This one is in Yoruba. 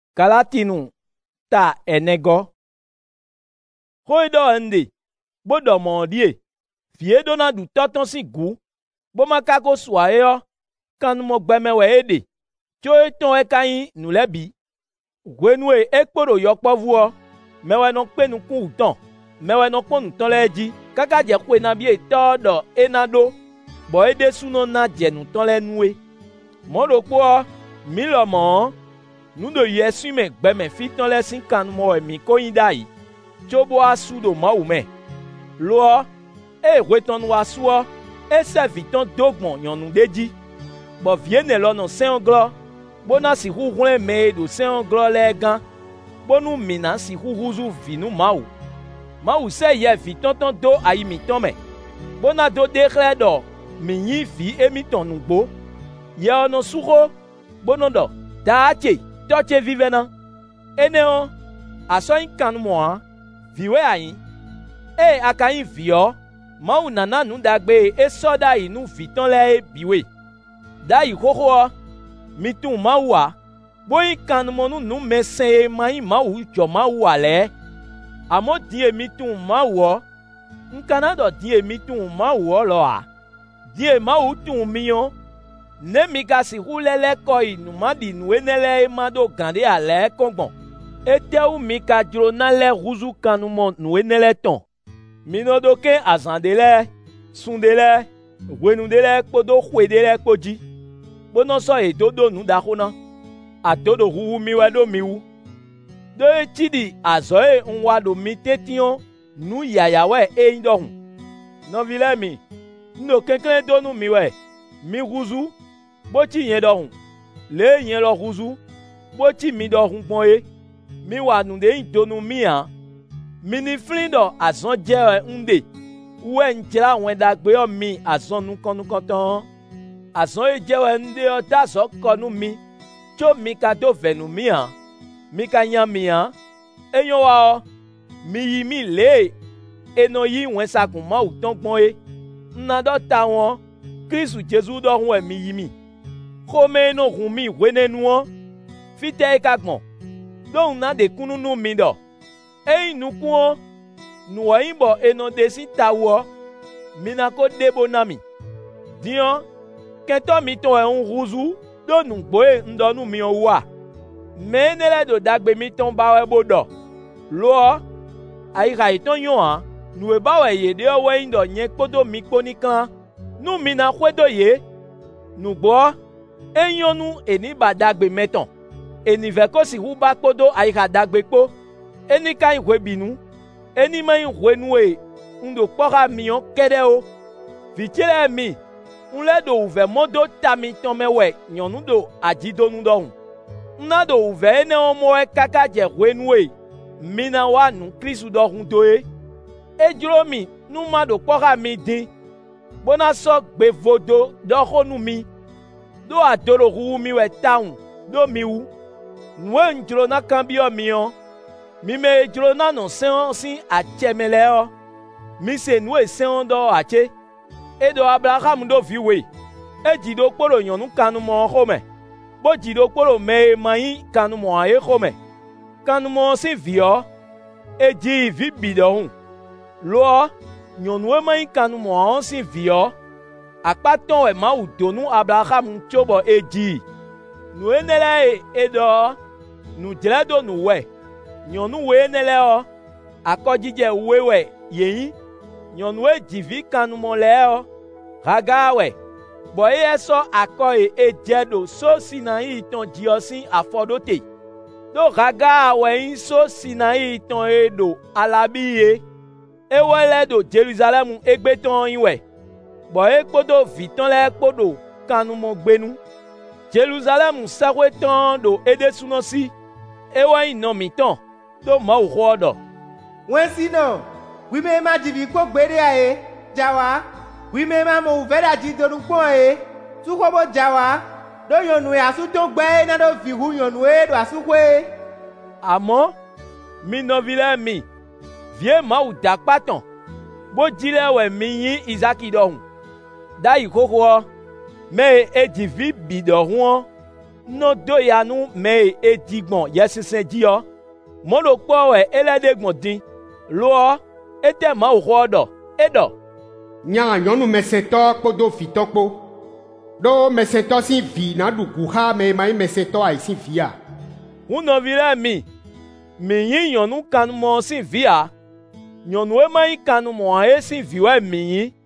Galatinu ta enego. Hoido ende, bodo mondie, vie dona du toton si gu, boma kako swaeo, kan mo gbeme we ede, cho eton e kayin nu lebi. Gwenue ekporo yokpovuo, mewe no penu kun uton, mewe no ponu ton leji, kaka je kwe na bie todo enado, bo ede suno na jenu ton le nue. Modo po, milomo, nous de yesu me gbeme fiton le sin kan mo mi ko yin dai chobo asu do ma ume lo e weton wa suo e serviton dogbon yonu deji bo viene lo no saint glo bona si huhun me do saint glo le gan bonu mina si huhuzu vinu mau se ye viton ton do ayi mi ton me bona do de credo mi yin fi emi ton nugbo ye ono suho bonondo daache toche vivena eneo asoin kan moa viwe ayin akayin vio mau nana nu dagbe e soda inu viton le biwe dai koko mitun mawa boy kan monu nu mesen mai mau jo mau ale amo die mitun mawo nkana do die mitun mawo lo a die mau tun miyo ne mi ka si hulele ko inumadi nuenele mado gande ale kongbon ete u mi ka jro na le ruzu kanumo nuenele ton minodoke azandele sundele wenudele kpodo hwedele kpoji bono so edodo nu dakona atodo huhu miwe do miwu do chidi azoe nwa do mi tetion nu yayawe eindohun no vile mi ndo kenklen do nu miwe mi ruzu bochi yen dohun le yen lo ruzu bochi mi dohun pon e mi wa nu de intonu mi an mi ni flindo azon je nde we njira wen dagbe o mi azon nu konukotan azon e je we nde o ta so konu mi cho mi ka do venu mi an mi ka yan mi an eyan wa o mi yi mi le eno yi wen sakun mo uton pon e nna do ta won Kristu Jesu do hun mi yi mi kome no hun mi wenenu o fite e kagbon don na de kununu mi do e inukun o nu o imbo eno de si tawo mi na ko debo na mi dion kento mi ton e un ruzu do nu gbo e ndonu mi o wa me nele do dagbe mi ton ba we bodo lo ai ga iton yon an nu e ba we ye de o we ndo yen podo mi ponikan nu mi na kwedo ye nu gbo enyonu eni badagbe meton eni veko si hu ba kpodo aika dagbe kpo eni ka ihwe binu eni ma ihwe nuwe ndo kpora mion kede o vichele mi unle do uve modo tami tomewe nyonu do ajido nu dohun nna do uve ene omo e kaka je hwe nuwe mina wa nu Kristu dohun do ejuro mi nu ma do kpora mi din bona so gbe vodo dohonu mi do adoro hu mi we taun do mi wu nwe njro na kambio mi o mi me jro na no sen sin achemele o mi se nu esen do ache edo Abraham do viwe ejido kporo yonu kanu mo home bo jido kporo me mai kanu mo aye home kanu mo sin vio eji vi bidohun lo yonu e mai kanu mo sin vio akpaton e ma udonu Abraham chobo eji nu enele edo nu jeledo nu we nyonu we enele o akojije wewe yeyin nyonu e jivi kanu mo le o ragawe bo e so akoe ejedo so sinai ton jiosin afodote do ragawe in so sinai ton edo alabiye ewele do Jerusalem egbeton iwe bo e kpodo viton le kpodo kanu mo gbenu Jerusalem sakweton do edesunosi ewa ino miton do ma uhodo wen sino wi me ma jivi ko gbere aye jawa wi me ma mo uvera jidoru pon aye tu ko bo jawa do yonu e asu ton gbe na do fi hu yonu e do asukwe amo mi no vile mi vie ma u dakpaton bo jile we mi yin Isaki dohun da ikoko me ejivi bidohun no do ya nu me e digbon ye sisen ji yo. Mo lo po we elede gbon din. Lo e te ma o ho do. E do. Nya nyɔnu mesẽtɔ kpodo fitɔ kpo. Ɖo mesẽtɔ si vi na ɖu guxa me ma mesẽtɔ ayi si via. Ŋunɔvi ɖe mi yi nyɔnu kanumɔ si via. Nyɔnu e ma yi kanumɔ ye si viwɔe mi yi.